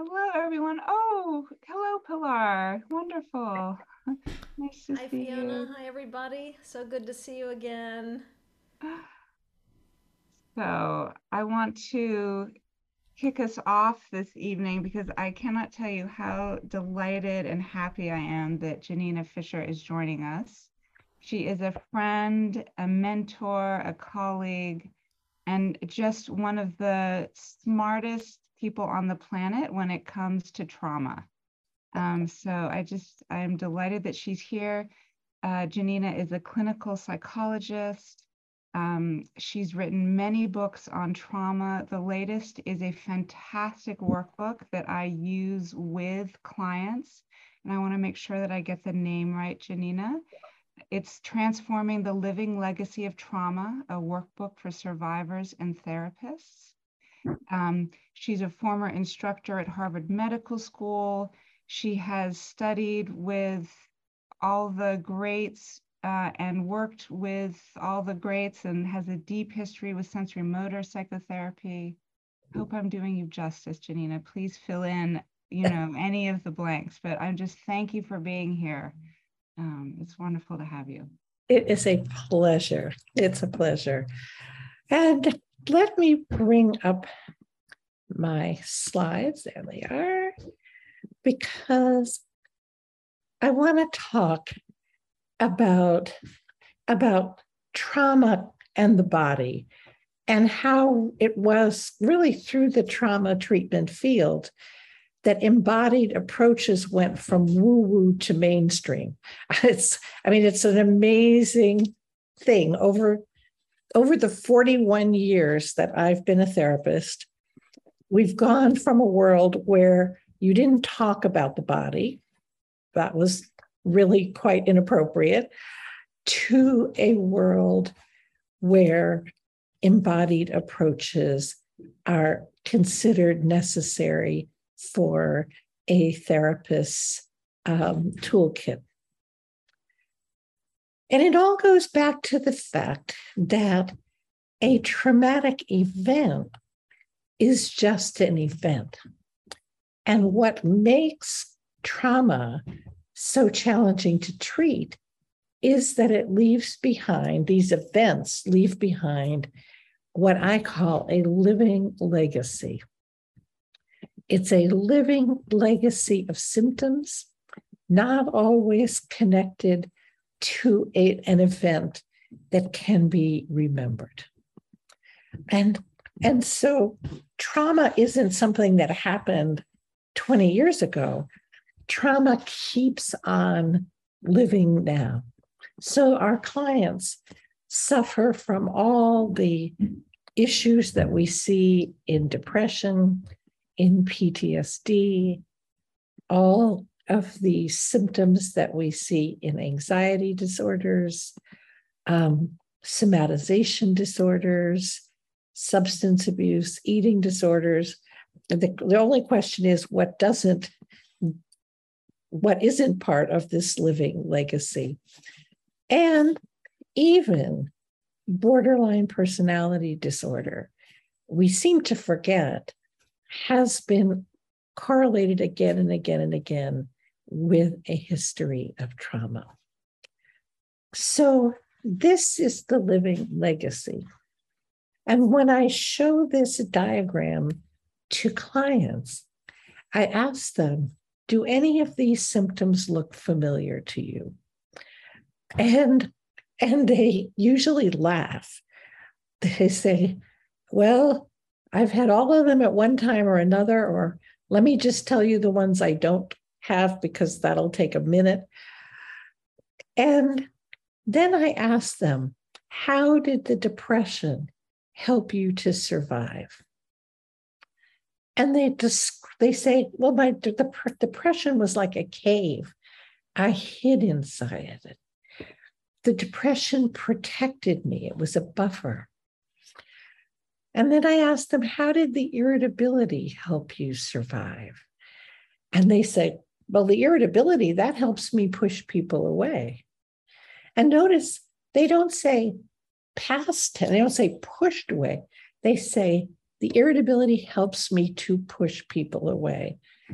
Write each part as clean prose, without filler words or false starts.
Hello, everyone. Oh, hello, Pilar. Wonderful. Nice to Hi, see Fiona. you. Hi, everybody. So good to see you again. So, I want to kick us off this evening because I cannot tell you how delighted and happy I am that Janina Fisher is joining us. She is a friend, a mentor, a colleague, and just one of the smartest people on the planet when it comes to trauma. I am delighted that she's here. Janina is a clinical psychologist. She's written many books on trauma. The latest is a fantastic workbook that I use with clients. And I want to make sure that I get the name right, Janina. It's Transforming the Living Legacy of Trauma, a workbook for survivors and therapists. She's a former instructor at Harvard Medical School. She has studied with all the greats and worked with all the greats and has a deep history with sensory motor psychotherapy. Hope I'm doing you justice, Janina. Please fill in, any of the blanks, but I'm just thank you for being here. It's wonderful to have you. It is a pleasure. It's a pleasure. And let me bring up my slides. There they are. Because I want to talk about, about trauma and the body and how it was really through the trauma treatment field that embodied approaches went from woo-woo to mainstream. It's an amazing thing. Over the 41 years that I've been a therapist, we've gone from a world where you didn't talk about the body, that was really quite inappropriate, to a world where embodied approaches are considered necessary for a therapist's toolkit. And it all goes back to the fact that a traumatic event is just an event. And what makes trauma so challenging to treat is that it leaves behind, these events leave behind what I call a living legacy. It's a living legacy of symptoms, not always connected to an event that can be remembered. And so trauma isn't something that happened 20 years ago. Trauma keeps on living now. So our clients suffer from all the issues that we see in depression, in PTSD, all of the symptoms that we see in anxiety disorders, somatization disorders, substance abuse, eating disorders. The only question is what isn't part of this living legacy. And even borderline personality disorder, we seem to forget, has been correlated again and again and again with a history of trauma. So this is the living legacy. And when I show this diagram to clients, I ask them, do any of these symptoms look familiar to you? And they usually laugh. They say, well, I've had all of them at one time or another, or let me just tell you the ones I don't have because that'll take a minute. And then I ask them, how did the depression help you to survive? And they say, well, the depression was like a cave. I hid inside it. The depression protected me. It was a buffer. And then I asked them, how did the irritability help you survive? And they say, well, the irritability, that helps me push people away. And notice they don't say past tense, they don't say pushed away. They say the irritability helps me to push people away.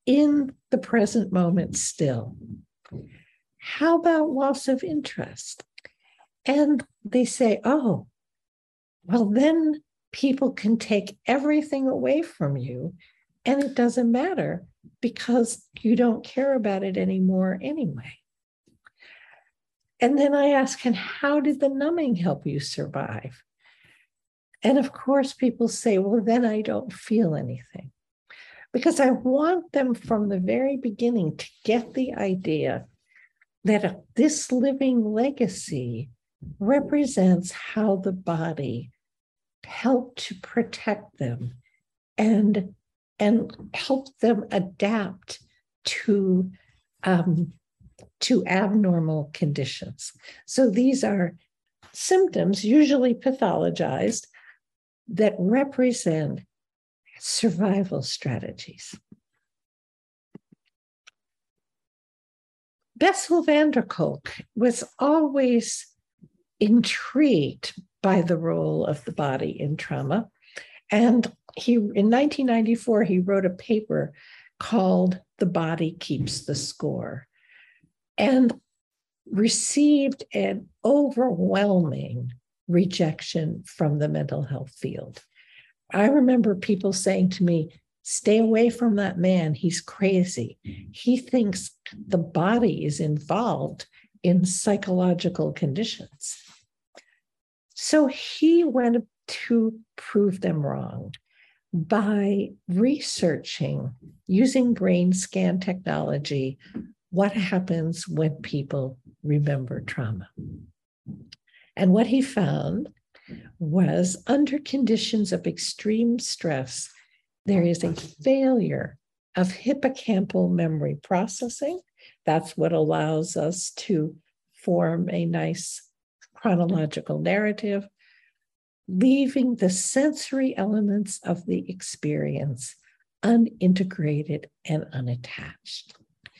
in the present moment still. How about loss of interest? And they say, oh, well, then people can take everything away from you and it doesn't matter because you don't care about it anymore anyway. And then I ask, and how did the numbing help you survive? And of course, people say, well, then I don't feel anything. Because I want them from the very beginning to get the idea that this living legacy represents how the body helped to protect them and help them adapt to abnormal conditions. So these are symptoms, usually pathologized, that represent survival strategies. Bessel van der Kolk was always intrigued by the role of the body in trauma. And in 1994, he wrote a paper called The Body Keeps the Score and received an overwhelming rejection from the mental health field. I remember people saying to me, stay away from that man, he's crazy. He thinks the body is involved in psychological conditions. So he went to prove them wrong by researching, using brain scan technology, what happens when people remember trauma. And what he found was under conditions of extreme stress, there is a failure of hippocampal memory processing. That's what allows us to form a nice chronological narrative, leaving the sensory elements of the experience unintegrated and unattached.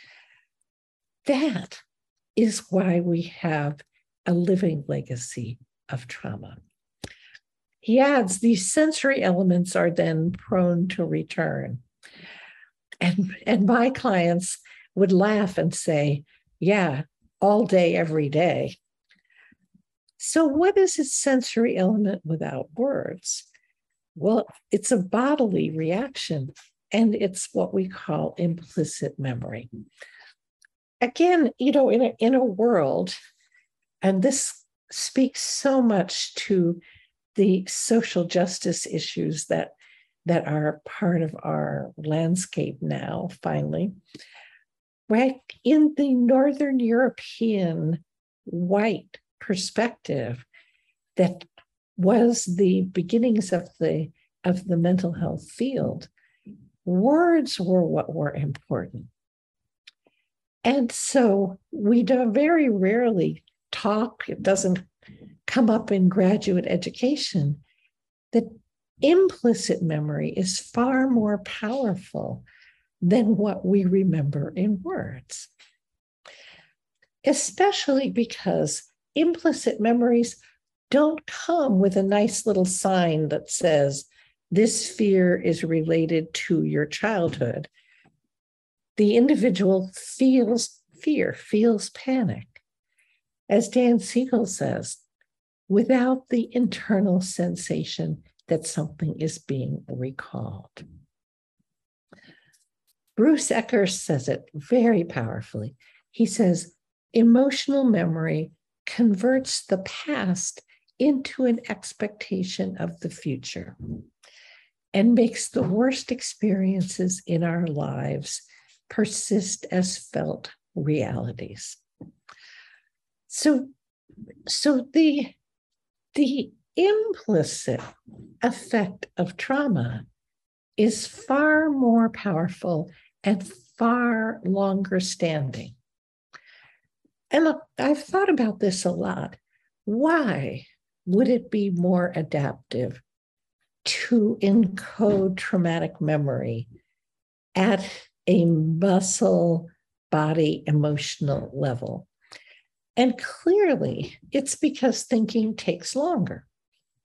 That is why we have a living legacy of trauma. He adds, these sensory elements are then prone to return. And my clients would laugh and say, yeah, all day, every day. So what is a sensory element without words? Well, it's a bodily reaction, and it's what we call implicit memory. Again, in a world, and this speaks so much to the social justice issues that are part of our landscape now, finally, right? In the Northern European white perspective that was the beginnings of the mental health field, words were what were important. And so we very rarely talk, it doesn't come up in graduate education, that implicit memory is far more powerful than what we remember in words. Especially because implicit memories don't come with a nice little sign that says, this fear is related to your childhood. The individual feels fear, feels panic. As Dan Siegel says, without the internal sensation that something is being recalled. Bruce Ecker says it very powerfully. He says, emotional memory converts the past into an expectation of the future and makes the worst experiences in our lives persist as felt realities. So the implicit effect of trauma is far more powerful and far longer standing. And look, I've thought about this a lot. Why would it be more adaptive to encode traumatic memory at a muscle, body, emotional level? And clearly, it's because thinking takes longer,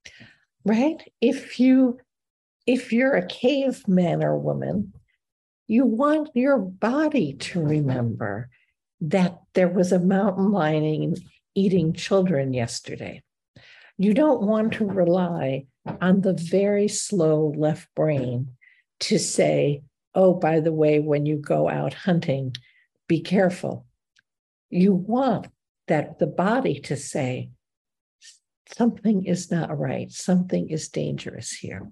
right? If you're a caveman or woman, You want your body to remember that there was a mountain lion eating children yesterday. You don't want to rely on the very slow left brain to say, oh, by the way, when you go out hunting, be careful. You want that the body to say, something is not right, something is dangerous here.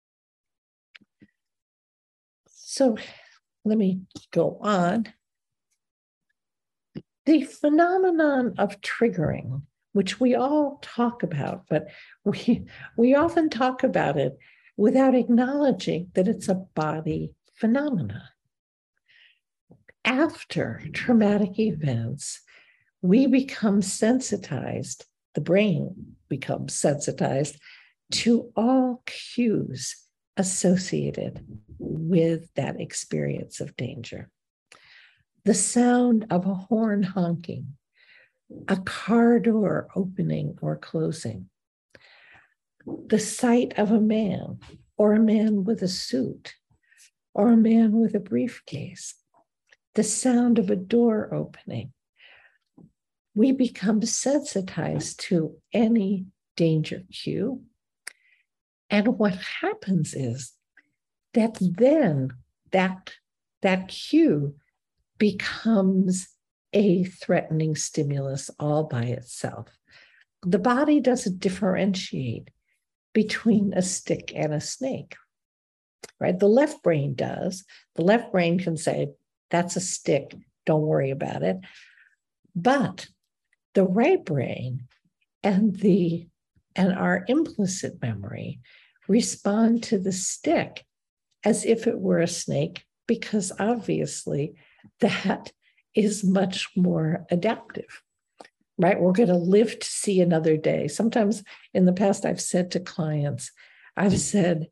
So let me go on. The phenomenon of triggering, which we all talk about, but we often talk about it without acknowledging that it's a body phenomenon. After traumatic events, we become sensitized, the brain becomes sensitized to all cues associated with that experience of danger. The sound of a horn honking, a car door opening or closing, the sight of a man or a man with a suit or a man with a briefcase, the sound of a door opening. We become sensitized to any danger cue. And what happens is that then that cue becomes a threatening stimulus all by itself. The body doesn't differentiate between a stick and a snake, right? The left brain does. The left brain can say, that's a stick, don't worry about it. But the right brain and our implicit memory respond to the stick as if it were a snake, because obviously that is much more adaptive, right? We're going to live to see another day. Sometimes in the past, I've said to clients, I've said,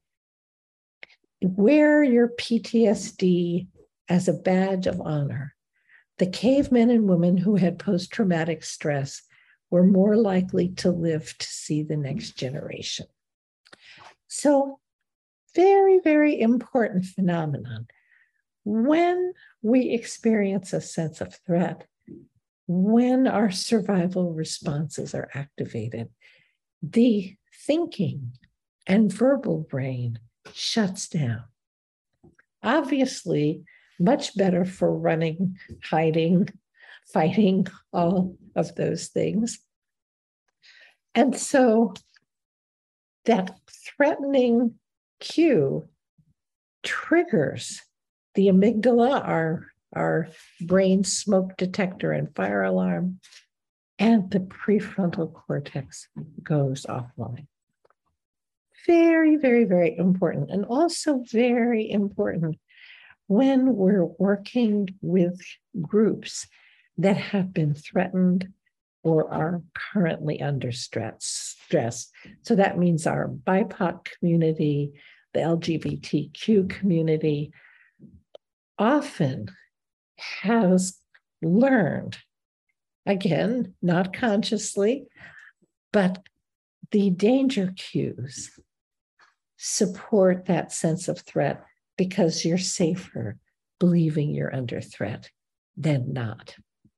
wear your PTSD as a badge of honor. The cavemen and women who had post-traumatic stress were more likely to live to see the next generation. So, very, very important phenomenon. When we experience a sense of threat, when our survival responses are activated, the thinking and verbal brain shuts down. Obviously, much better for running, hiding, fighting, all of those things. And so that threatening cue triggers the amygdala, our brain smoke detector and fire alarm, and the prefrontal cortex goes offline. Very, very, very important. And also very important when we're working with groups that have been threatened or are currently under stress. So that means our BIPOC community, the LGBTQ community, often has learned, again, not consciously, but the danger cues support that sense of threat because you're safer believing you're under threat than not.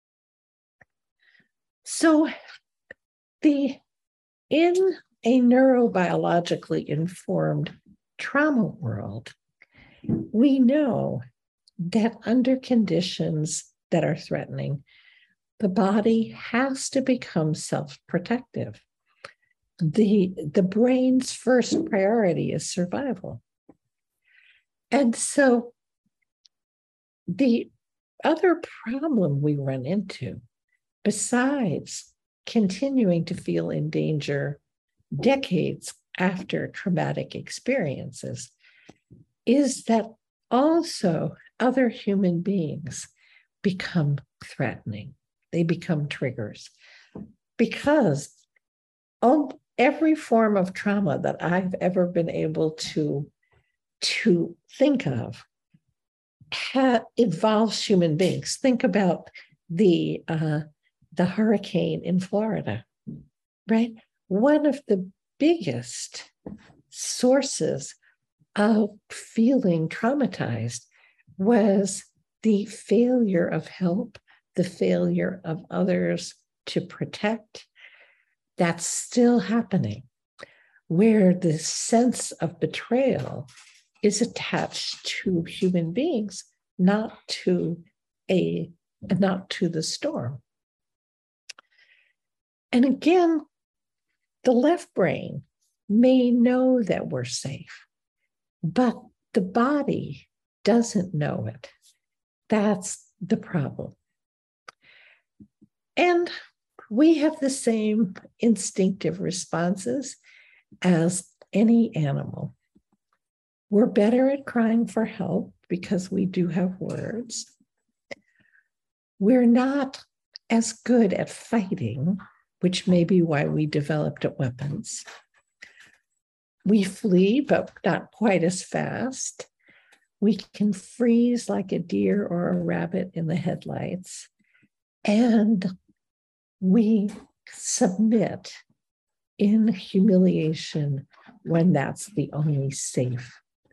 So in a neurobiologically informed trauma world, we know that under conditions that are threatening, the body has to become self-protective. The brain's first priority is survival. And so the other problem we run into, besides continuing to feel in danger decades after traumatic experiences, is that also other human beings become threatening. They become triggers. Because every form of trauma that I've ever been able to think of involves human beings. Think about the hurricane in Florida, right? One of the biggest sources of feeling traumatized was the failure of help, the failure of others to protect. That's still happening, where the sense of betrayal is attached to human beings, not to the storm. And again, the left brain may know that we're safe, but the body doesn't know it. That's the problem. And we have the same instinctive responses as any animal. We're better at crying for help because we do have words. We're not as good at fighting, which may be why we developed weapons. We flee, but not quite as fast. We can freeze like a deer or a rabbit in the headlights. And we submit in humiliation when that's the only safe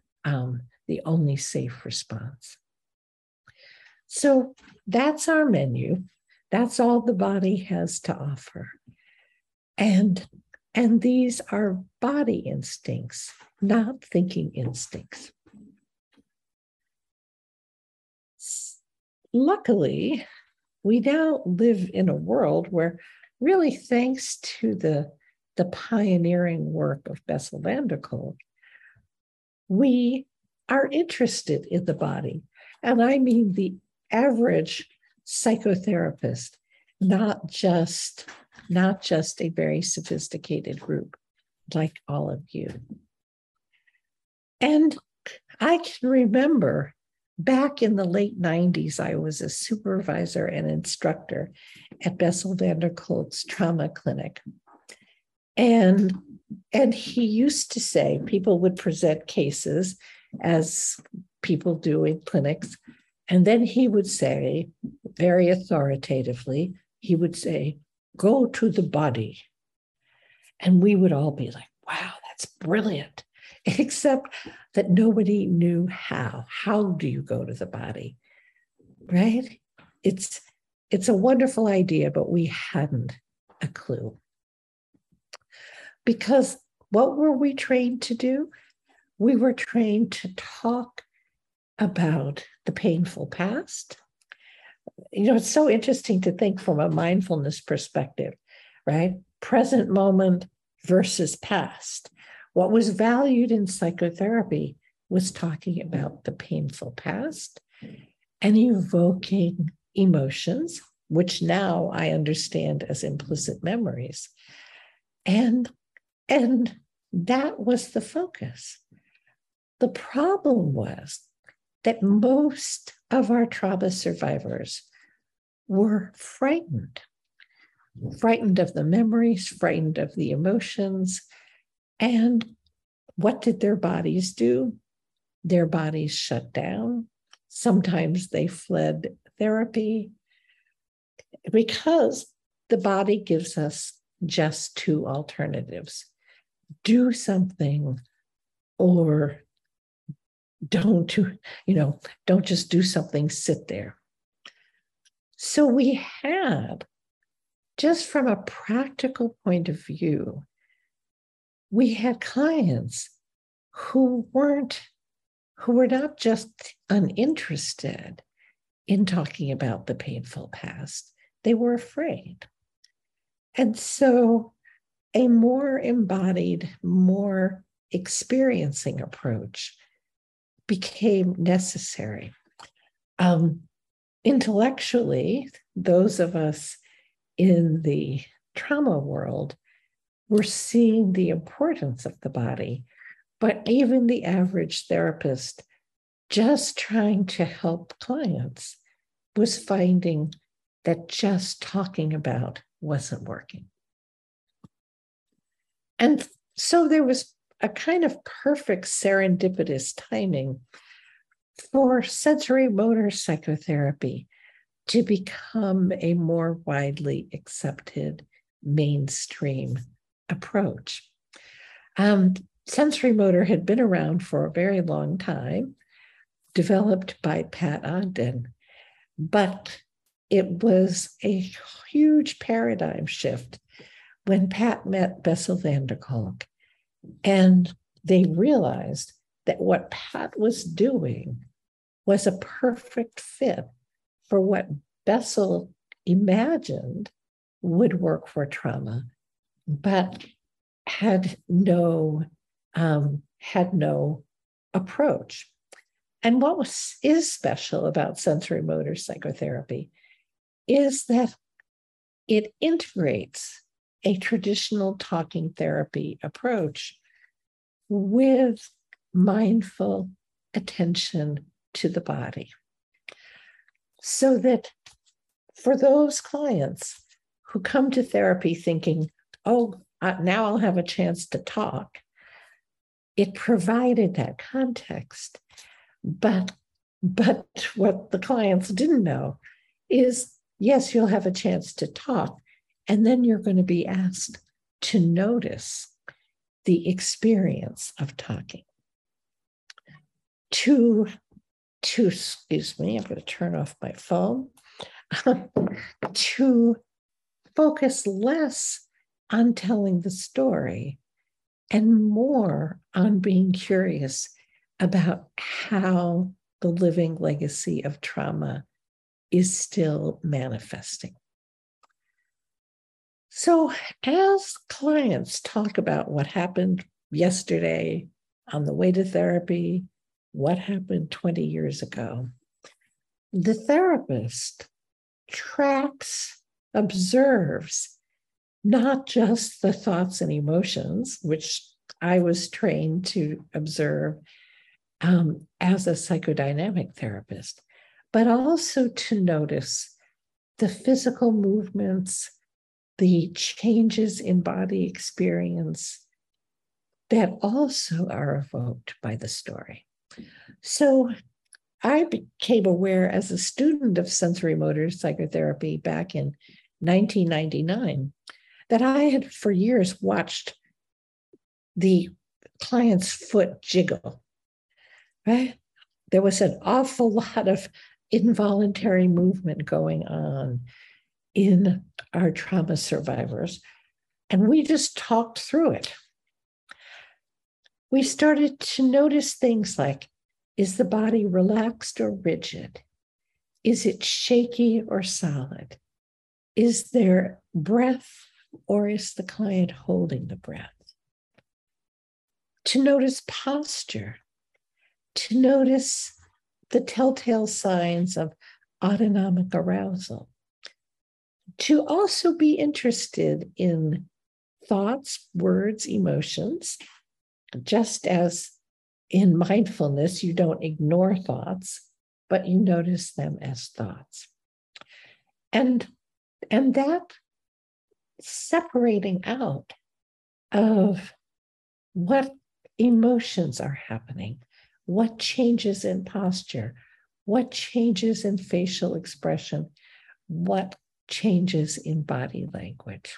response. So that's our menu. That's all the body has to offer. And these are body instincts, not thinking instincts. Luckily, we now live in a world where, really thanks to the pioneering work of Bessel van der Kolk, we are interested in the body. And I mean the average psychotherapist, not just a very sophisticated group like all of you. And I can remember back in the late 90s, I was a supervisor and instructor at Bessel van der Kolk's trauma clinic. And he used to say, people would present cases as people do in clinics. And then he would say, very authoritatively, he would say, go to the body. And we would all be like, wow, that's brilliant. Except that nobody knew how. How do you go to the body? Right? It's a wonderful idea, but we hadn't a clue. Because what were we trained to do? We were trained to talk about the painful past. You know, it's so interesting to think from a mindfulness perspective, right? Present moment versus past. What was valued in psychotherapy was talking about the painful past and evoking emotions, which now I understand as implicit memories. And that was the focus. The problem was that most of our trauma survivors were frightened of the memories, frightened of the emotions. And what did their bodies do? Their bodies shut down. Sometimes they fled therapy because the body gives us just two alternatives. Do something or don't just do something, sit there. So we had, just from a practical point of view, we had clients who were not just uninterested in talking about the painful past, they were afraid. And so a more embodied, more experiencing approach became necessary. Intellectually, those of us in the trauma world were seeing the importance of the body, but even the average therapist just trying to help clients was finding that just talking about wasn't working. And so there was a kind of perfect serendipitous timing for sensory motor psychotherapy to become a more widely accepted mainstream approach. Sensory motor had been around for a very long time, developed by Pat Ogden, but it was a huge paradigm shift when Pat met Bessel van der Kolk, and they realized that what Pat was doing was a perfect fit for what Bessel imagined would work for trauma, but had no approach. And what is special about sensory motor psychotherapy is that it integrates a traditional talking therapy approach with mindful attention to the body. So that for those clients who come to therapy thinking, oh, now I'll have a chance to talk, it provided that context. But what the clients didn't know is, yes, you'll have a chance to talk, and then you're going to be asked to notice the experience of talking. Excuse me, I'm going to turn off my phone, to focus less on telling the story and more on being curious about how the living legacy of trauma is still manifesting. So as clients talk about what happened yesterday on the way to therapy, what happened 20 years ago, the therapist tracks, observes, not just the thoughts and emotions, which I was trained to observe as a psychodynamic therapist, but also to notice the physical movements, the changes in body experience that also are evoked by the story. So I became aware as a student of sensory motor psychotherapy back in 1999 that I had for years watched the client's foot jiggle, right? There was an awful lot of involuntary movement going on in our trauma survivors, and we just talked through it. We started to notice things like, is the body relaxed or rigid? Is it shaky or solid? Is there breath, or is the client holding the breath? To notice posture, to notice the telltale signs of autonomic arousal, to also be interested in thoughts, words, emotions, just as in mindfulness, you don't ignore thoughts, but you notice them as thoughts. And that separating out of what emotions are happening, what changes in posture, what changes in facial expression, what changes in body language.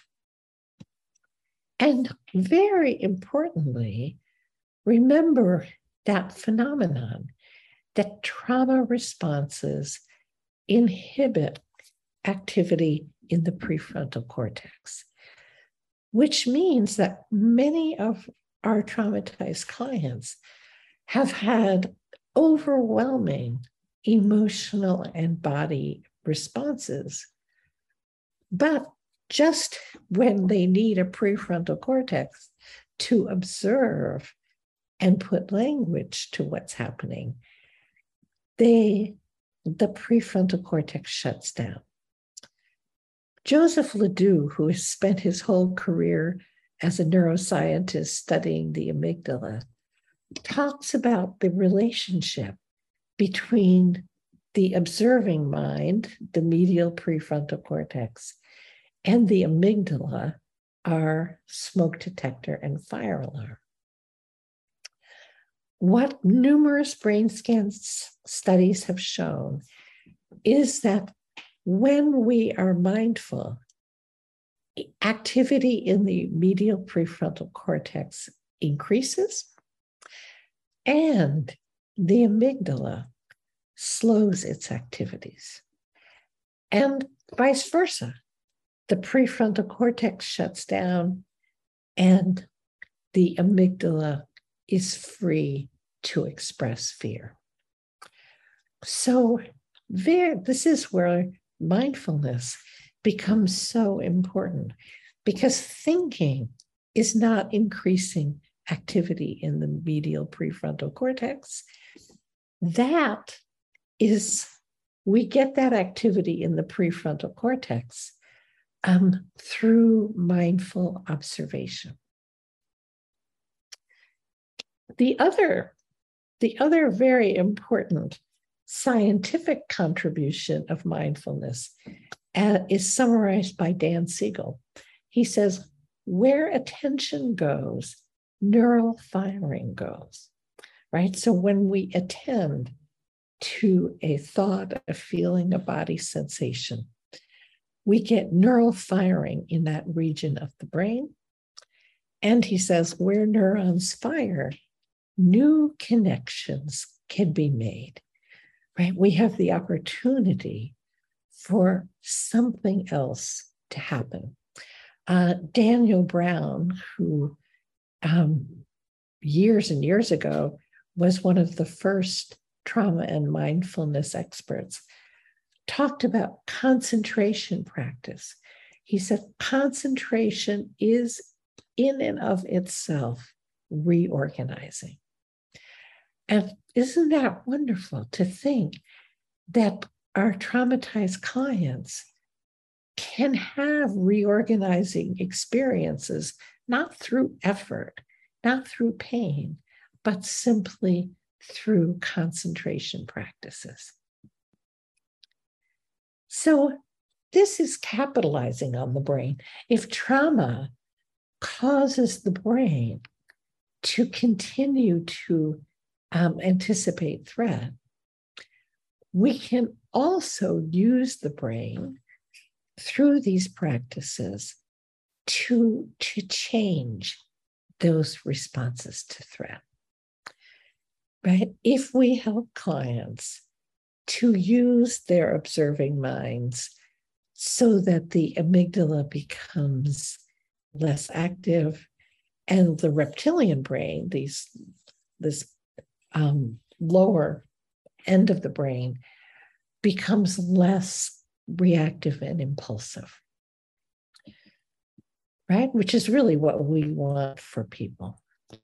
And very importantly, remember that phenomenon that trauma responses inhibit activity in the prefrontal cortex, which means that many of our traumatized clients have had overwhelming emotional and body responses. But just when they need a prefrontal cortex to observe and put language to what's happening, the prefrontal cortex shuts down. Joseph Ledoux, who has spent his whole career as a neuroscientist studying the amygdala, talks about the relationship between the observing mind, the medial prefrontal cortex, and the amygdala, our smoke detector and fire alarm. What numerous brain scan studies have shown is that when we are mindful, activity in the medial prefrontal cortex increases, and the amygdala, slows its activities. And vice versa. The prefrontal cortex shuts down and the amygdala is free to express fear. So this is where mindfulness becomes so important, because thinking is not increasing activity in the medial prefrontal cortex. That is, we get that activity in the prefrontal cortex through mindful observation. The other very important scientific contribution of mindfulness is summarized by Dan Siegel. He says, where attention goes, neural firing goes, right? So when we attend to a thought, a feeling, a body sensation, we get neural firing in that region of the brain. And he says, where neurons fire, new connections can be made, right? We have the opportunity for something else to happen. Daniel Brown, who years and years ago was one of the first trauma and mindfulness experts, talked about concentration practice. He said, concentration is in and of itself reorganizing. And isn't that wonderful to think that our traumatized clients can have reorganizing experiences, not through effort, not through pain, but simply through concentration practices. So this is capitalizing on the brain. If trauma causes the brain to continue to anticipate threat, we can also use the brain through these practices to change those responses to threat. Right? If we help clients to use their observing minds so that the amygdala becomes less active and the reptilian brain, this lower end of the brain, becomes less reactive and impulsive, right? Which is really what we want for people.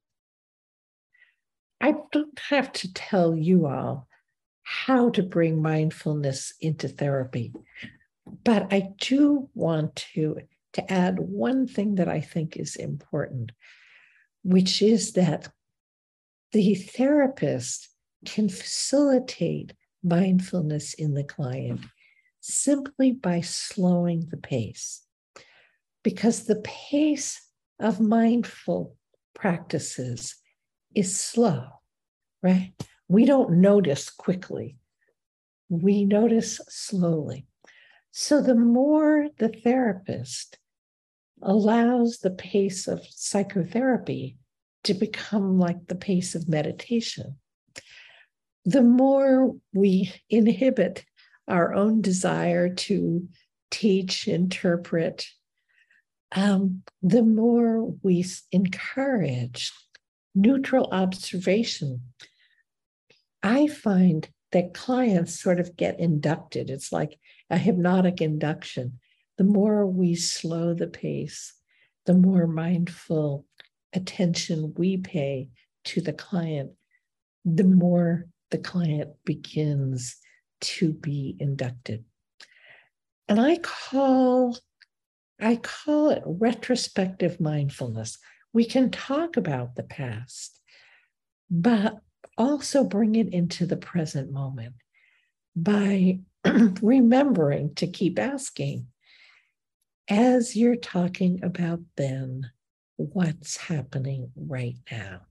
I don't have to tell you all how to bring mindfulness into therapy, but I do want to add one thing that I think is important, which is that the therapist can facilitate mindfulness in the client simply by slowing the pace, because the pace of mindful practices is slow, right? We don't notice quickly. We notice slowly. So the more the therapist allows the pace of psychotherapy to become like the pace of meditation, the more we inhibit our own desire to teach, interpret, the more we encourage neutral observation. I find that clients sort of get inducted. It's like a hypnotic induction. The more we slow the pace, the more mindful attention we pay to the client, the more the client begins to be inducted. And I call it retrospective mindfulness. We can talk about the past, but also bring it into the present moment by remembering to keep asking, as you're talking about then, what's happening right now?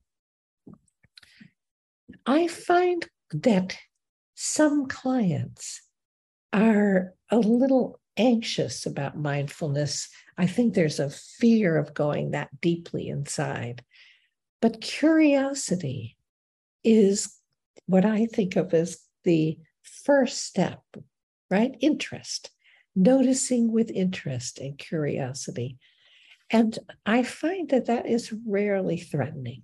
I find that some clients are a little anxious about mindfulness. I think there's a fear of going that deeply inside. But curiosity is what I think of as the first step, right? Interest, noticing with interest and curiosity. And I find that that is rarely threatening.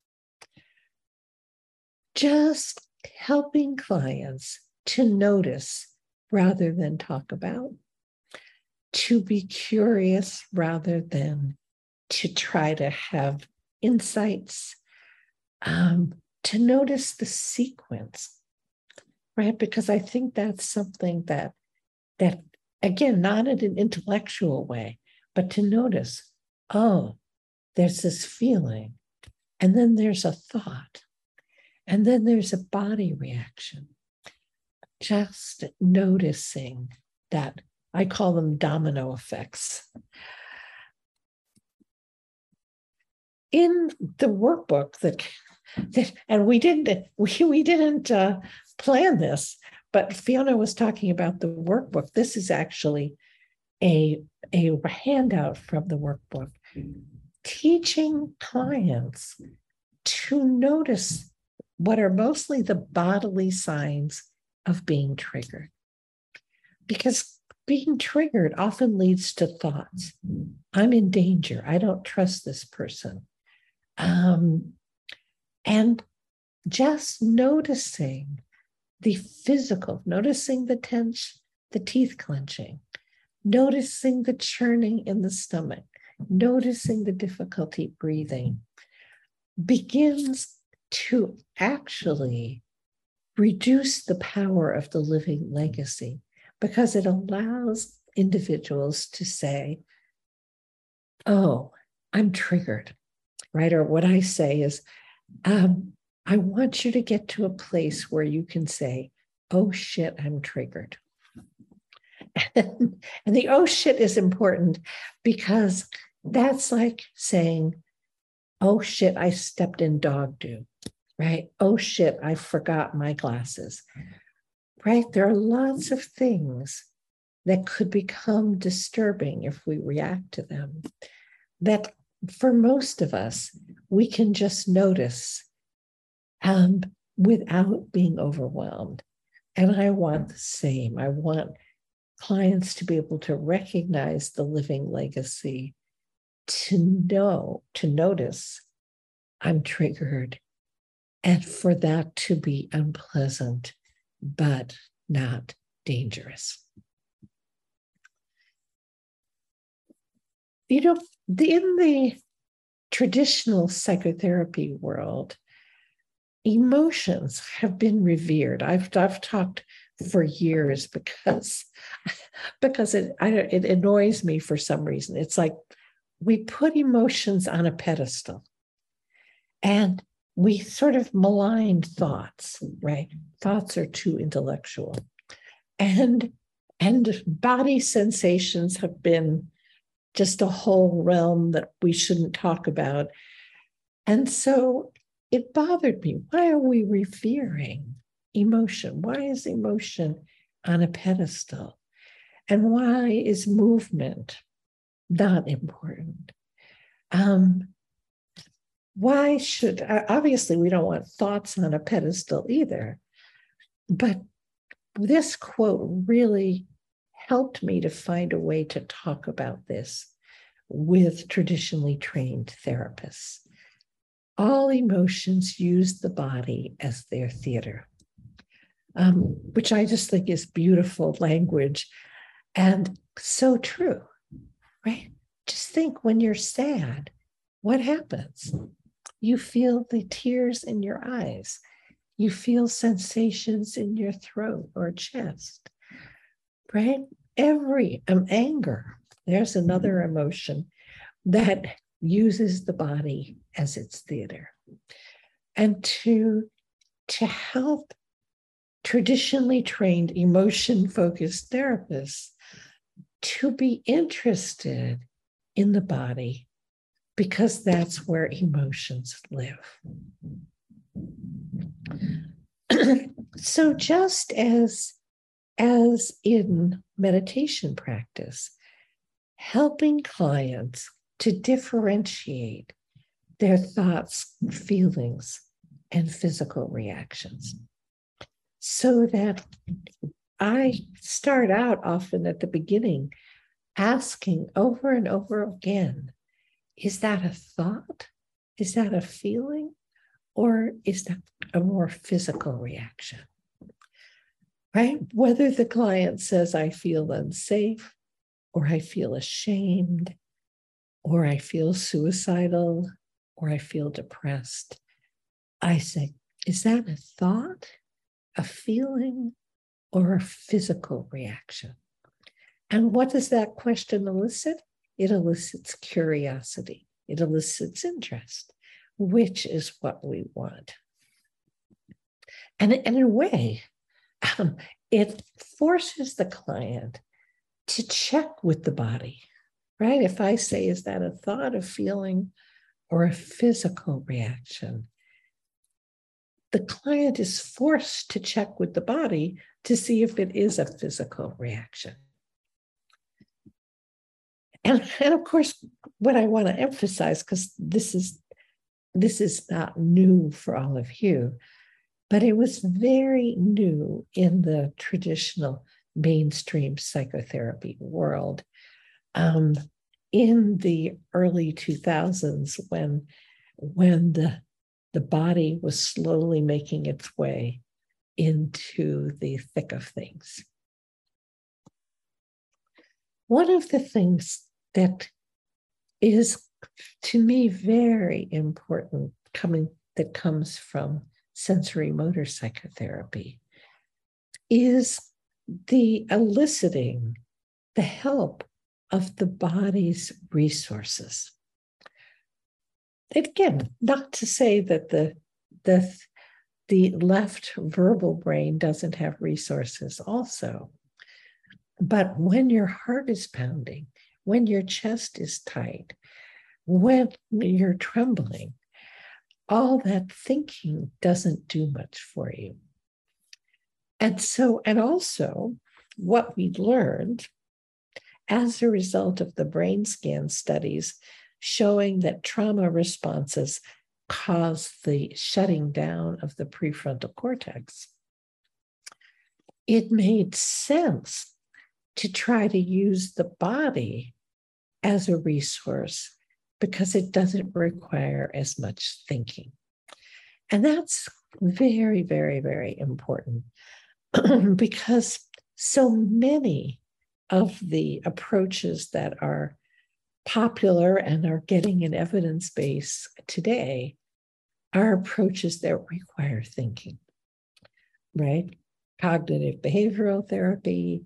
Just helping clients to notice rather than talk about, to be curious rather than to try to have insights, to notice the sequence, right? Because I think that's something that again, not in an intellectual way, but to notice, oh, there's this feeling, and then there's a thought, and then there's a body reaction. Just noticing that. I call them domino effects. In the workbook and we didn't plan this, but Fiona was talking about the workbook. This is actually a handout from the workbook, teaching clients to notice what are mostly the bodily signs of being triggered. Because being triggered often leads to thoughts. I'm in danger. I don't trust this person. And just noticing the physical, noticing the tension, the teeth clenching, noticing the churning in the stomach, noticing the difficulty breathing, begins to actually reduce the power of the living legacy, because it allows individuals to say, oh, I'm triggered, right? Or what I say is, I want you to get to a place where you can say, oh shit, I'm triggered. And the oh shit is important because that's like saying, oh shit, I stepped in dog doo, right? Oh shit, I forgot my glasses, right? There are lots of things that could become disturbing if we react to them, that for most of us, we can just notice without being overwhelmed. And I want the same. I want clients to be able to recognize the living legacy, to notice I'm triggered, and for that to be unpleasant, but not dangerous. You know, in the traditional psychotherapy world, emotions have been revered. I've talked for years because it annoys me for some reason. It's like we put emotions on a pedestal and we sort of malign thoughts, right? Thoughts are too intellectual. And body sensations have been just a whole realm that we shouldn't talk about. And so it bothered me. Why are we revering emotion? Why is emotion on a pedestal? And why is movement not important? Why should, obviously we don't want thoughts on a pedestal either, but this quote really helped me to find a way to talk about this with traditionally trained therapists. All emotions use the body as their theater, which I just think is beautiful language and so true, right? Just think, when you're sad, what happens? You feel the tears in your eyes. You feel sensations in your throat or chest, right? Anger, there's another emotion that uses the body as its theater. And to help traditionally trained emotion-focused therapists to be interested in the body, because that's where emotions live. So just as in meditation practice, helping clients to differentiate their thoughts, feelings, and physical reactions. so that I start out often at the beginning asking over and over again, is that a thought? Is that a feeling? Or is that a more physical reaction? Right? Whether the client says, I feel unsafe, or I feel ashamed, or I feel suicidal, or I feel depressed, I say, is that a thought, a feeling, or a physical reaction? And what does that question elicit? It elicits curiosity. It elicits interest, which is what we want. And in a way, it forces the client to check with the body, right? If I say, is that a thought, a feeling, or a physical reaction? The client is forced to check with the body to see if it is a physical reaction. And of course, what I want to emphasize, because this is not new for all of you, but it was very new in the traditional mainstream psychotherapy world in the early 2000s when the body was slowly making its way into the thick of things. One of the things that is, to me, very important that comes from sensory motor psychotherapy is the eliciting, the help of the body's resources. Again, not to say that the left verbal brain doesn't have resources also, but when your heart is pounding, when your chest is tight, when you're trembling, all that thinking doesn't do much for you. And also what we learned as a result of the brain scan studies showing that trauma responses cause the shutting down of the prefrontal cortex, it made sense to try to use the body as a resource because it doesn't require as much thinking. And that's very, very, very important because so many of the approaches that are popular and are getting an evidence base today are approaches that require thinking, right? Cognitive behavioral therapy,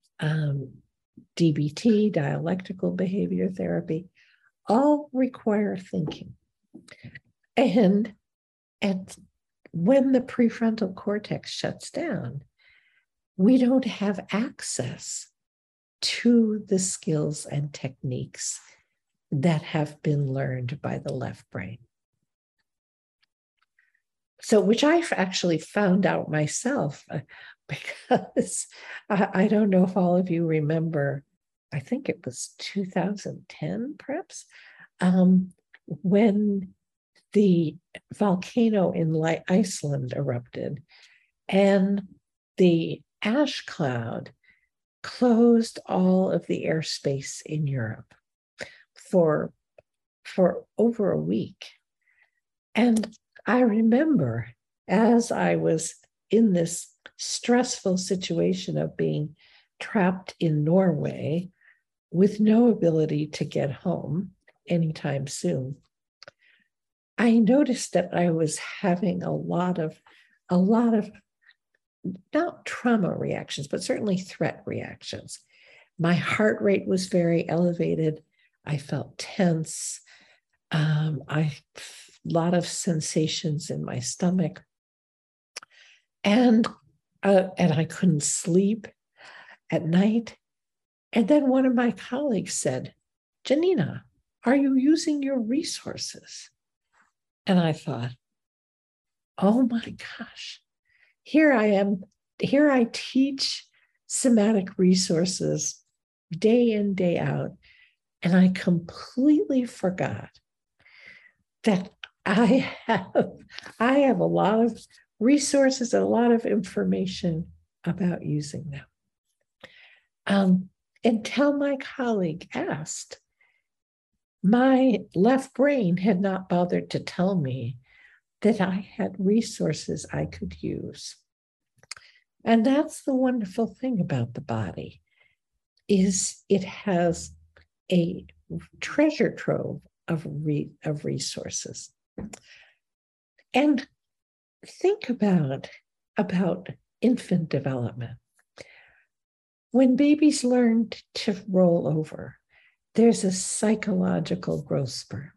DBT, dialectical behavior therapy, all require thinking. And when the prefrontal cortex shuts down, we don't have access to the skills and techniques that have been learned by the left brain. So, which I've actually found out myself because I don't know if all of you remember, I think it was 2010 perhaps, when the volcano in Iceland erupted and the ash cloud closed all of the airspace in Europe for over a week. And I remember as I was in this stressful situation of being trapped in Norway with no ability to get home anytime soon, I noticed that I was having a lot of not trauma reactions, but certainly threat reactions. My heart rate was very elevated. I felt tense. A lot of sensations in my stomach. And I couldn't sleep at night. And then one of my colleagues said, Janina, are you using your resources? And I thought, oh my gosh, here I am. Here I teach somatic resources day in, day out. And I completely forgot that I have a lot of resources, a lot of information about using them. Until my colleague asked, my left brain had not bothered to tell me that I had resources I could use. And that's the wonderful thing about the body, is it has a treasure trove of resources. And think about infant development. When babies learn to roll over, there's a psychological growth spurt.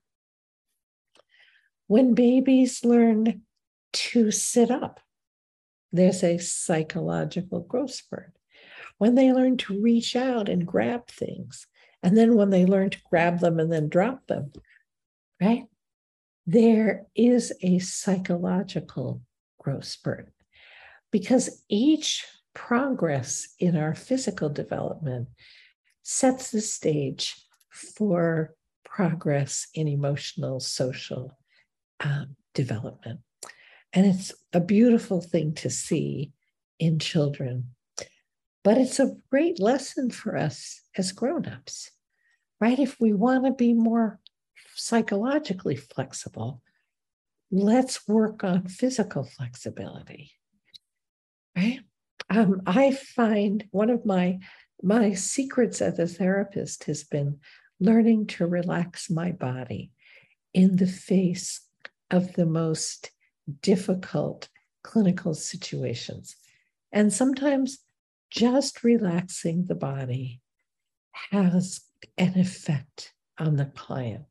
When babies learn to sit up, there's a psychological growth spurt. When they learn to reach out and grab things, and then when they learn to grab them and then drop them, right? There is a psychological growth spurt, because each progress in our physical development sets the stage for progress in emotional, social development. And it's a beautiful thing to see in children. But it's a great lesson for us as grown-ups, right? If we want to be more psychologically flexible, let's work on physical flexibility, right? I find one of my secrets as a therapist has been learning to relax my body in the face of the most difficult clinical situations. And sometimes just relaxing the body has an effect on the client.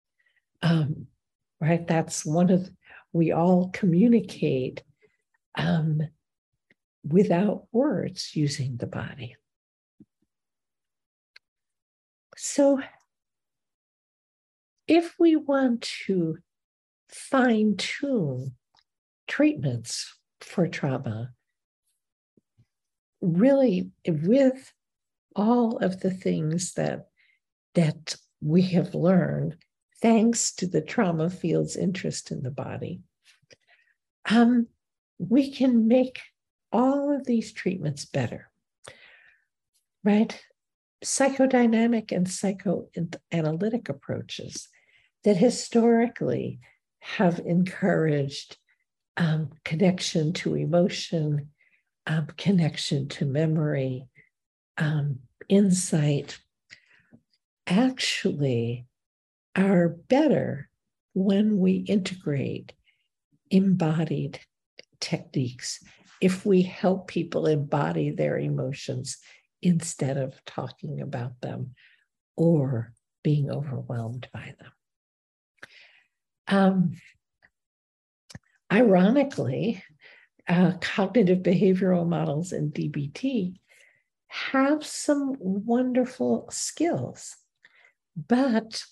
Right? That's we all communicate without words using the body. So if we want to fine-tune treatments for trauma, really with all of the things that we have learned, thanks to the trauma field's interest in the body, we can make all of these treatments better, right? Psychodynamic and psychoanalytic approaches that historically have encouraged connection to emotion, connection to memory, insight, actually are better when we integrate embodied techniques, if we help people embody their emotions instead of talking about them or being overwhelmed by them. Ironically, cognitive behavioral models in DBT have some wonderful skills, but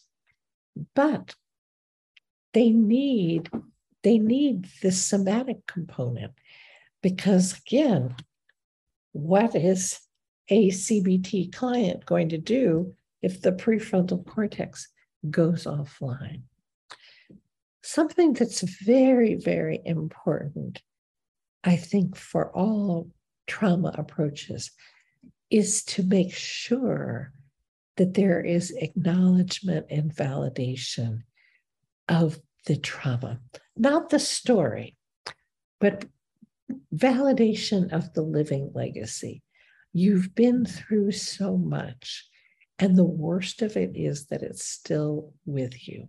they need the somatic component, because again, what is a CBT client going to do if the prefrontal cortex goes offline? Something that's very, very important, I think, for all trauma approaches is to make sure that there is acknowledgement and validation of the trauma, not the story, but validation of the living legacy. You've been through so much, and the worst of it is that it's still with you.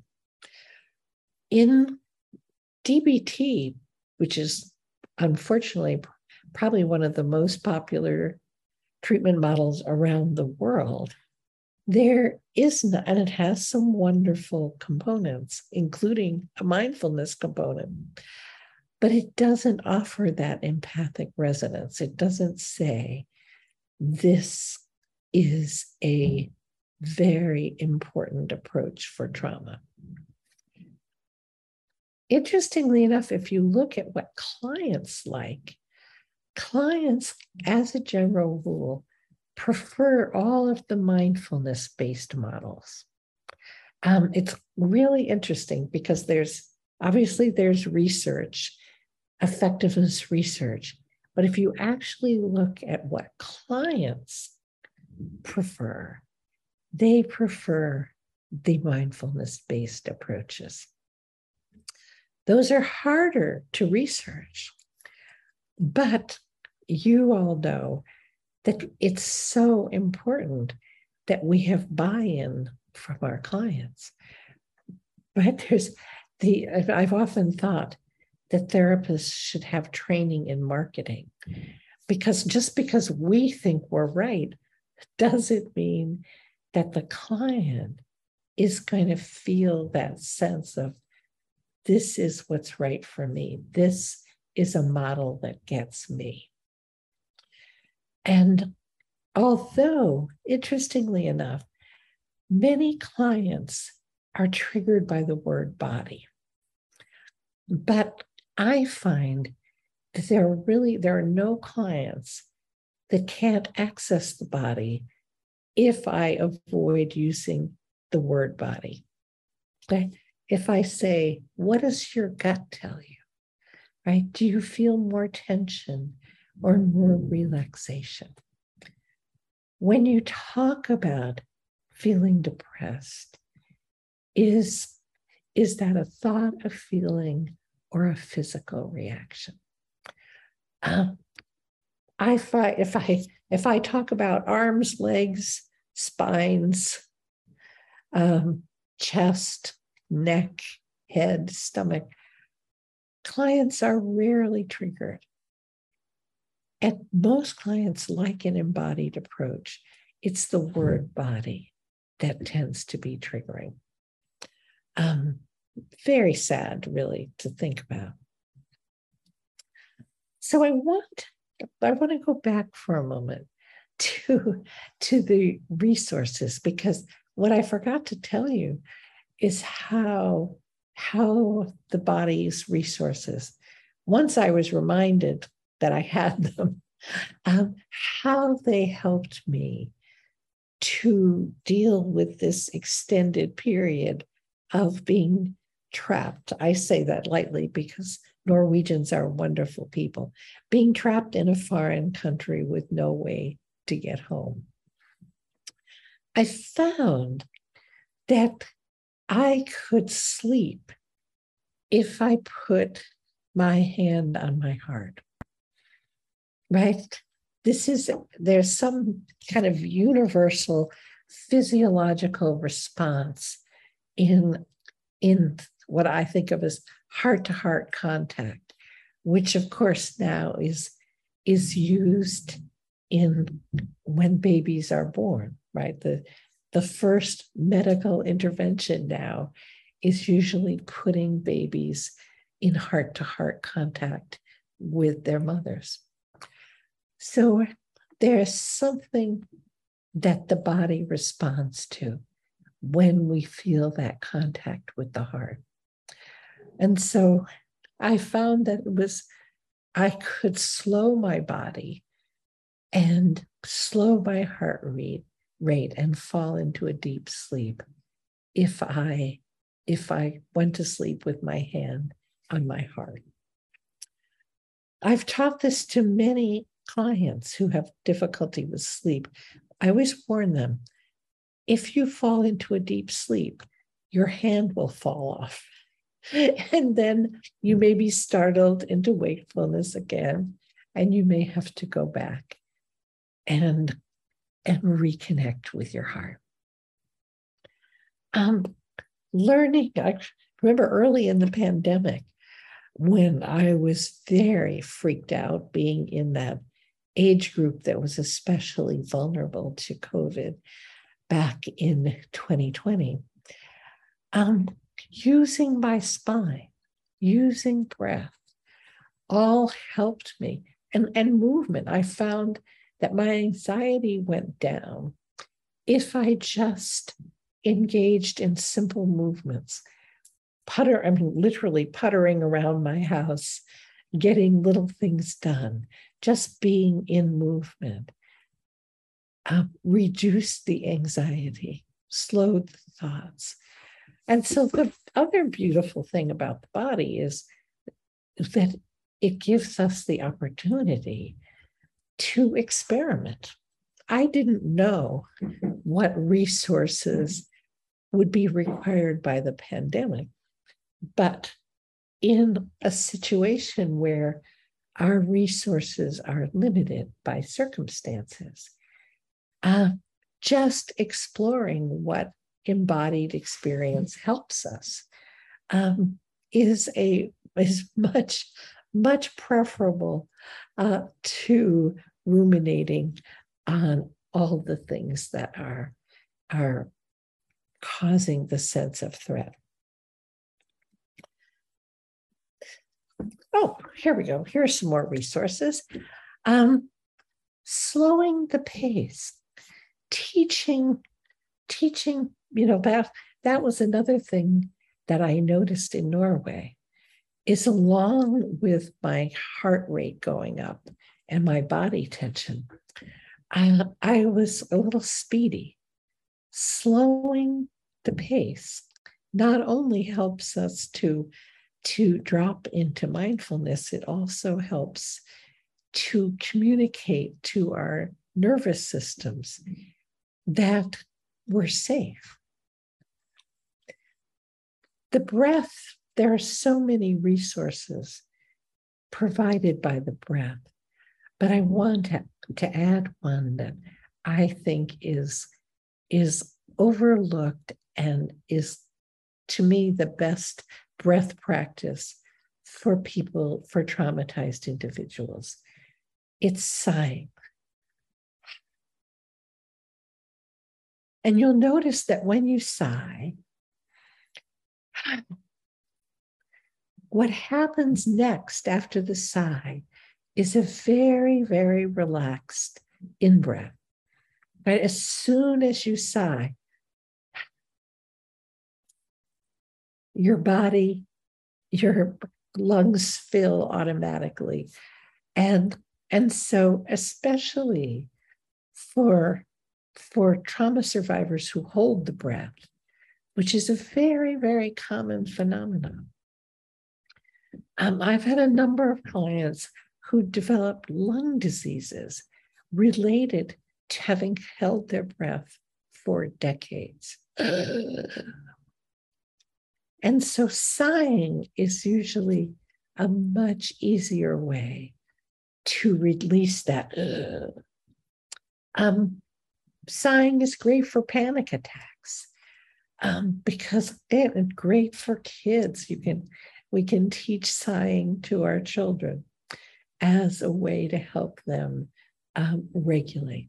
In DBT, which is unfortunately probably one of the most popular treatment models around the world, there is not, and it has some wonderful components, including a mindfulness component, but it doesn't offer that empathic resonance. It doesn't say, this is a very important approach for trauma. Interestingly enough, if you look at what clients like, clients, as a general rule, prefer all of the mindfulness-based models. It's really interesting because there's research effectiveness research. But if you actually look at what clients prefer, they prefer the mindfulness-based approaches. Those are harder to research, but you all know that it's so important that we have buy-in from our clients. But I've often thought that therapists should have training in marketing, because just because we think we're right doesn't mean that the client is going to feel that sense of, this is what's right for me. This is a model that gets me. And although, interestingly enough, many clients are triggered by the word body, but I find that there are no clients that can't access the body if I avoid using the word body. Okay? If I say, what does your gut tell you? Right? Do you feel more tension or more relaxation? When you talk about feeling depressed, is that a thought, a feeling, or a physical reaction? If I talk about arms, legs, spines, chest, neck, head, stomach, clients are rarely triggered. And most clients like an embodied approach. It's the word body that tends to be triggering. Very sad, really, to think about. So I want to go back for a moment to the resources, because what I forgot to tell you is how the body's resources, once I was reminded that I had them, how they helped me to deal with this extended period of being trapped. I say that lightly because Norwegians are wonderful people. Being trapped in a foreign country with no way to get home. I found that I could sleep if I put my hand on my heart. Right? There's some kind of universal physiological response in what I think of as heart-to-heart contact, which of course now is used when babies are born, right? The first medical intervention now is usually putting babies in heart-to-heart contact with their mothers. So there's something that the body responds to when we feel that contact with the heart. And so I found that I could slow my body and slow my heart rate and fall into a deep sleep if I went to sleep with my hand on my heart. I've taught this to many clients who have difficulty with sleep. I always warn them, if you fall into a deep sleep, your hand will fall off. And then you may be startled into wakefulness again, and you may have to go back and reconnect with your heart. Learning, I remember early in the pandemic when I was very freaked out being in that age group that was especially vulnerable to COVID back in 2020. Using my spine, using breath, all helped me. And movement, I found that my anxiety went down if I just engaged in simple movements. Literally puttering around my house, getting little things done, just being in movement, reduced the anxiety, slowed the thoughts. And so the other beautiful thing about the body is that it gives us the opportunity to experiment. I didn't know what resources would be required by the pandemic, but in a situation where our resources are limited by circumstances, just exploring what embodied experience helps us is much preferable to ruminating on all the things that are causing the sense of threat. Oh, here we go. Here's some more resources. Slowing the pace, teaching, that was another thing that I noticed in Norway, is along with my heart rate going up and my body tension, I was a little speedy. Slowing the pace not only helps us to drop into mindfulness, it also helps to communicate to our nervous systems that we're safe. The breath, there are so many resources provided by the breath, but I want to add one that I think is overlooked and is, to me, the best breath practice for people, for traumatized individuals. It's sighing. And you'll notice that when you sigh, what happens next after the sigh is a very, very relaxed in-breath. Right? As soon as you sigh, your body, your lungs fill automatically. And so especially for trauma survivors who hold the breath, which is a very, very common phenomenon. I've had a number of clients who developed lung diseases related to having held their breath for decades. And so sighing is usually a much easier way to release that. Sighing is great for panic attacks because it's great for kids. We can teach sighing to our children as a way to help them regulate.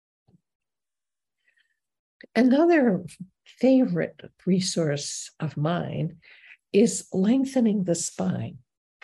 Another favorite resource of mine is lengthening the spine.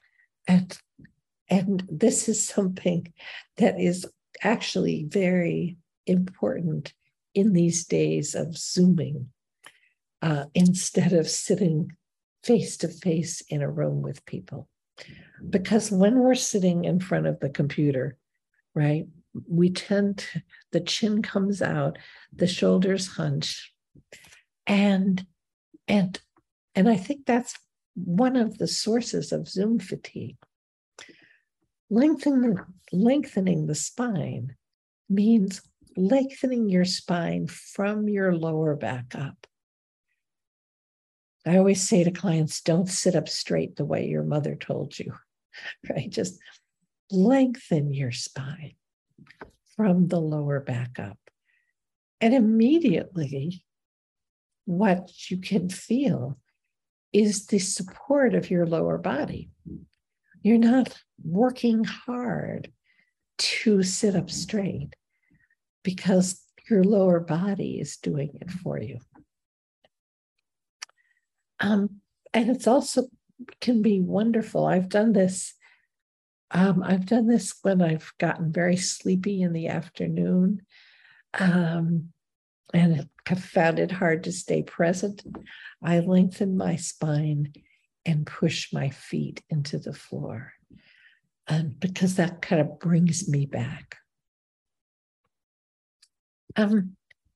And this is something that is actually very important in these days of Zooming, instead of sitting face to face in a room with people. Because when we're sitting in front of the computer, right, the chin comes out, the shoulders hunch, and I think that's one of the sources of Zoom fatigue. Lengthening the spine means lengthening your spine from your lower back up. I always say to clients, don't sit up straight the way your mother told you, right? Just lengthen your spine from the lower back up. And immediately, what you can feel is the support of your lower body. You're not working hard to sit up straight because your lower body is doing it for you. And it's also can be wonderful. I've done this when I've gotten very sleepy in the afternoon, and have found it hard to stay present. I lengthen my spine and push my feet into the floor, because that kind of brings me back.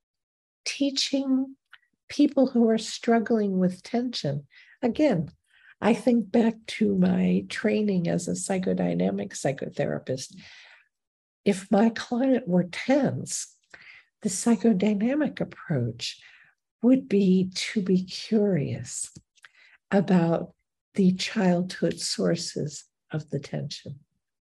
Teaching people who are struggling with tension. Again, I think back to my training as a psychodynamic psychotherapist. If my client were tense, the psychodynamic approach would be to be curious about the childhood sources of the tension.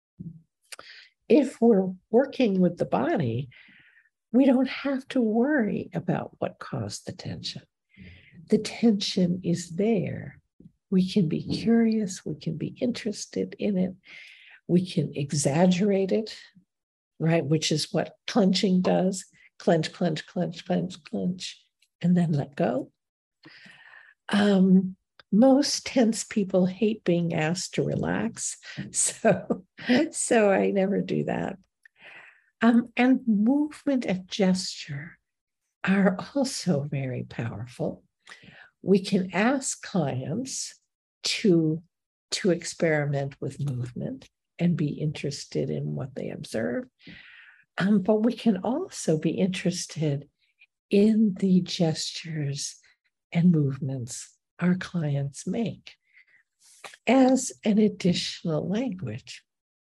If we're working with the body, we don't have to worry about what caused the tension. The tension is there. We can be curious, we can be interested in it, we can exaggerate it, right? Which is what clenching does. Clench, clench, clench, clench, clench, and then let go. Most tense people hate being asked to relax. So I never do that. And movement and gesture are also very powerful. We can ask clients to experiment with movement and be interested in what they observe. But we can also be interested in the gestures and movements our clients make as an additional language.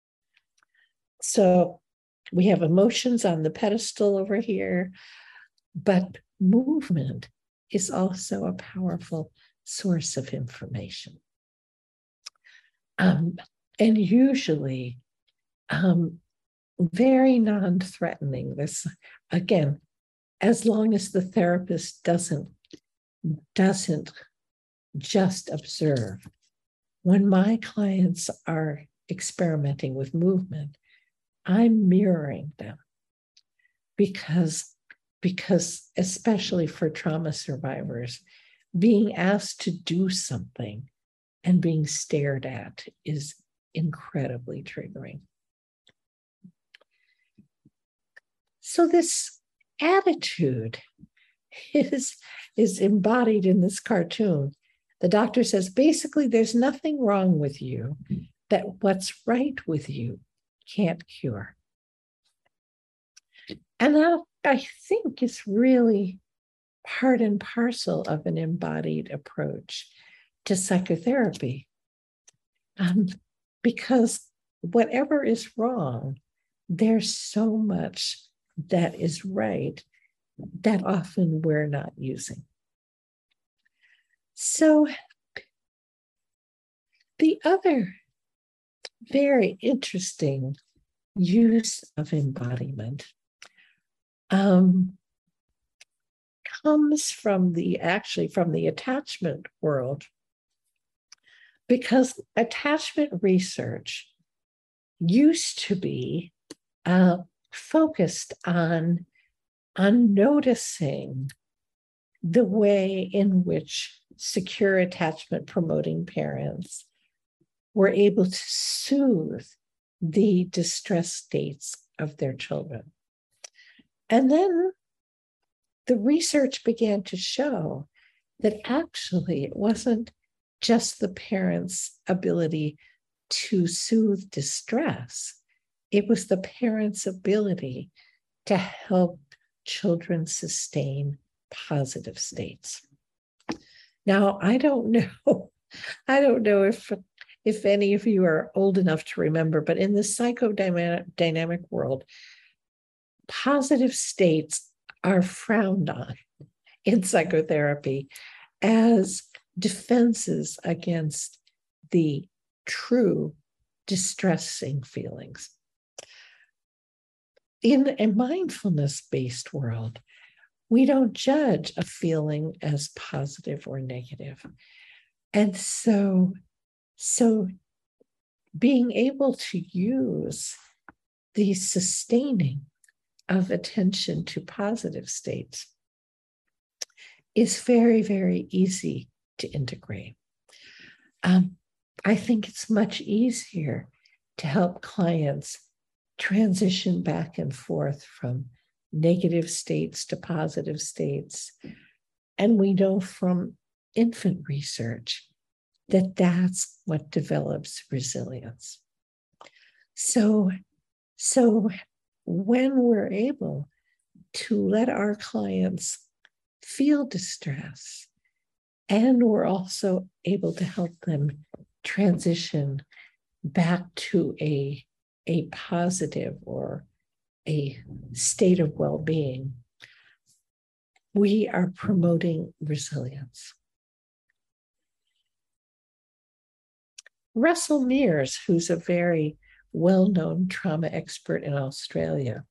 So we have emotions on the pedestal over here, but movement is also a powerful source of information. And usually very non-threatening. This, again, as long as the therapist doesn't just observe. When my clients are experimenting with movement, I'm mirroring them because especially for trauma survivors, being asked to do something and being stared at is incredibly triggering. So this attitude is embodied in this cartoon. The doctor says, basically, there's nothing wrong with you that what's right with you can't cure. And that, I think, is really part and parcel of an embodied approach to psychotherapy. Because whatever is wrong, there's so much that is right that often we're not using. So the other very interesting use of embodiment comes from the attachment world, because attachment research used to be focused on noticing the way in which secure attachment promoting parents were able to soothe the distressed states of their children. And then the research began to show that actually it wasn't just the parents' ability to soothe distress, it was the parents' ability to help children sustain positive states. Now, I don't know if any of you are old enough to remember, but in the psychodynamic world, positive states are frowned on in psychotherapy as defenses against the true distressing feelings. In a mindfulness-based world, we don't judge a feeling as positive or negative. And so being able to use the sustaining of attention to positive states is very, very easy to integrate. I think it's much easier to help clients transition back and forth from negative states to positive states. And we know from infant research that that's what develops resilience. So when we're able to let our clients feel distress And we're also able to help them transition back to a positive or a state of well-being. We are promoting resilience. Russell Mears, who's a very well-known trauma expert in Australia,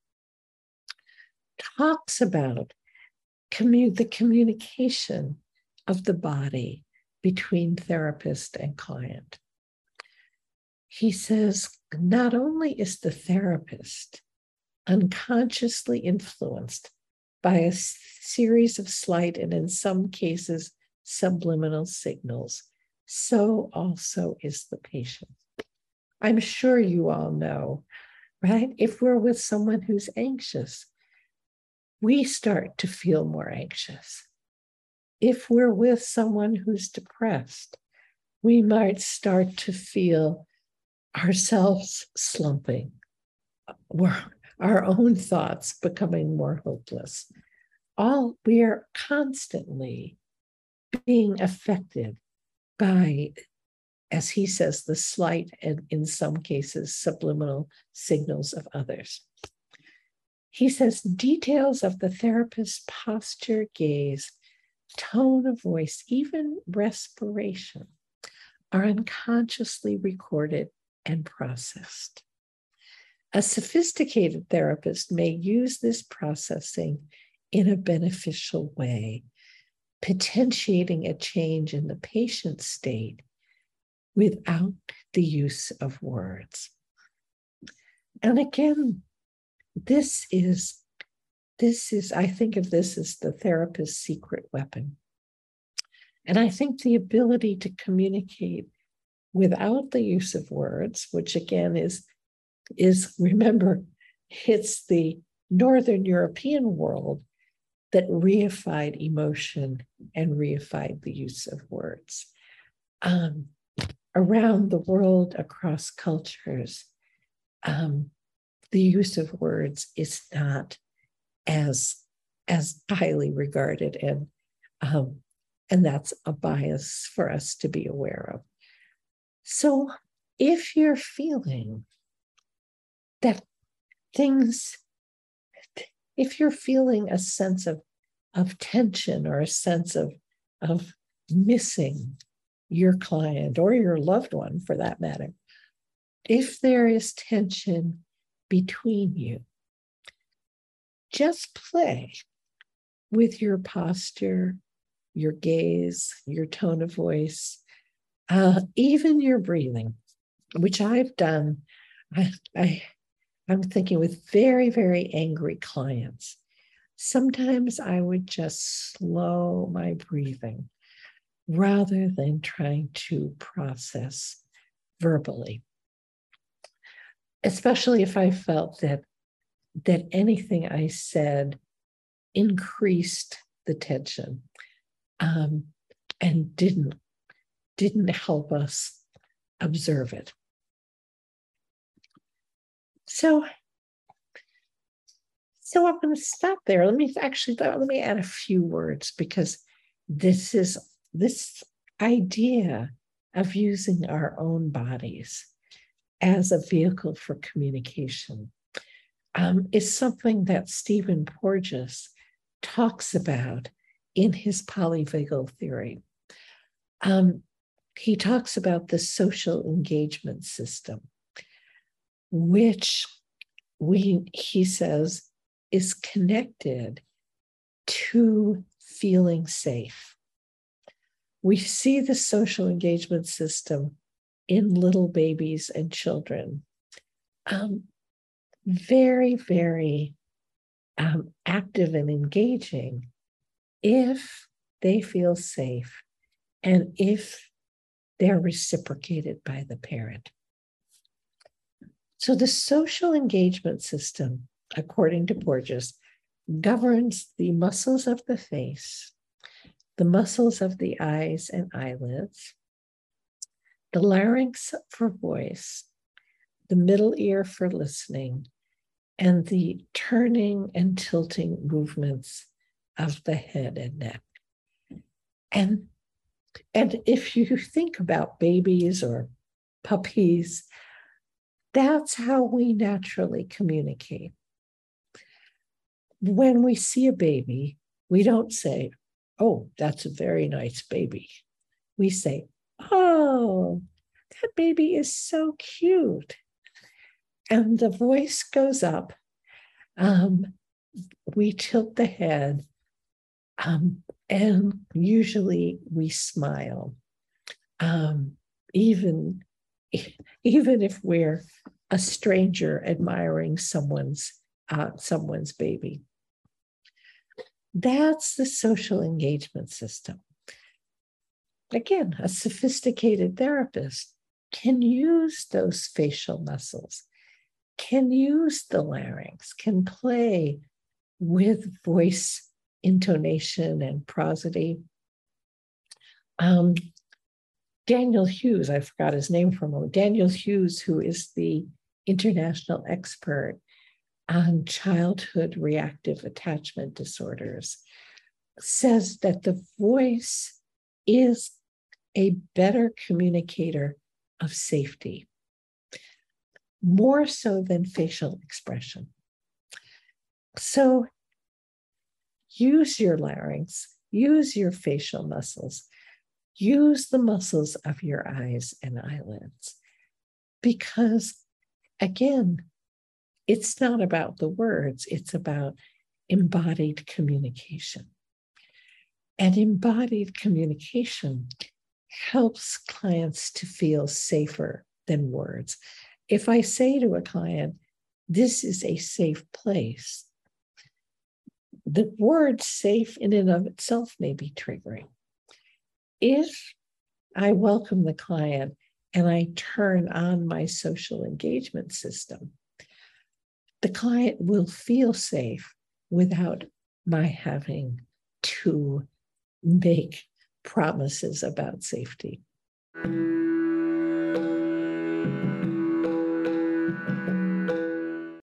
talks about the communication of the body between therapist and client. He says, not only is the therapist unconsciously influenced by a series of slight and in some cases subliminal signals, so also is the patient. I'm sure you all know, right? If we're with someone who's anxious, we start to feel more anxious. If we're with someone who's depressed, we might start to feel ourselves slumping, or our own thoughts becoming more hopeless. We are constantly being affected by, as he says, the slight and in some cases subliminal signals of others. He says details of the therapist's posture, gaze, tone of voice, even respiration are unconsciously recorded and processed. A sophisticated therapist may use this processing in a beneficial way, potentiating a change in the patient's state without the use of words. And again, this is, I think of this as the therapist's secret weapon. And I think the ability to communicate without the use of words, which again is remember, it's the Northern European world that reified emotion and reified the use of words. Around the world, across cultures, the use of words is not as highly regarded, and that's a bias for us to be aware of. So if you're feeling that if you're feeling a sense of tension or a sense of missing your client or your loved one for that matter, if there is tension between you, just play with your posture, your gaze, your tone of voice, even your breathing, which I've done. I'm thinking with very, very angry clients. Sometimes I would just slow my breathing rather than trying to process verbally, especially if I felt that anything I said increased the tension and didn't help us observe it. So I'm going to stop there. Let me add a few words, because this idea of using our own bodies as a vehicle for communication is something that Stephen Porges talks about in his polyvagal theory. He talks about the social engagement system, which he says is connected to feeling safe. We see the social engagement system in little babies and children, very, very active and engaging if they feel safe and if they're reciprocated by the parent. So the social engagement system, according to Porges, governs the muscles of the face, the muscles of the eyes and eyelids, the larynx for voice, the middle ear for listening, and the turning and tilting movements of the head and neck. And And if you think about babies or puppies, that's how we naturally communicate. When we see a baby, we don't say, "Oh, that's a very nice baby." We say, "Oh, that baby is so cute." And the voice goes up. We tilt the head, and usually we smile. Even if we're a stranger admiring someone's baby. That's the social engagement system. Again, a sophisticated therapist can use those facial muscles, can use the larynx, can play with voice intonation and prosody. Daniel Hughes, I forgot his name for a moment. Daniel Hughes, who is the international expert on childhood reactive attachment disorders, says that the voice is a better communicator of safety, more so than facial expression. So use your larynx, use your facial muscles, use the muscles of your eyes and eyelids, because again, it's not about the words, it's about embodied communication. And embodied communication helps clients to feel safer than words. If I say to a client, "This is a safe place," the word safe in and of itself may be triggering. If I welcome the client and I turn on my social engagement system, the client will feel safe without my having to make promises about safety.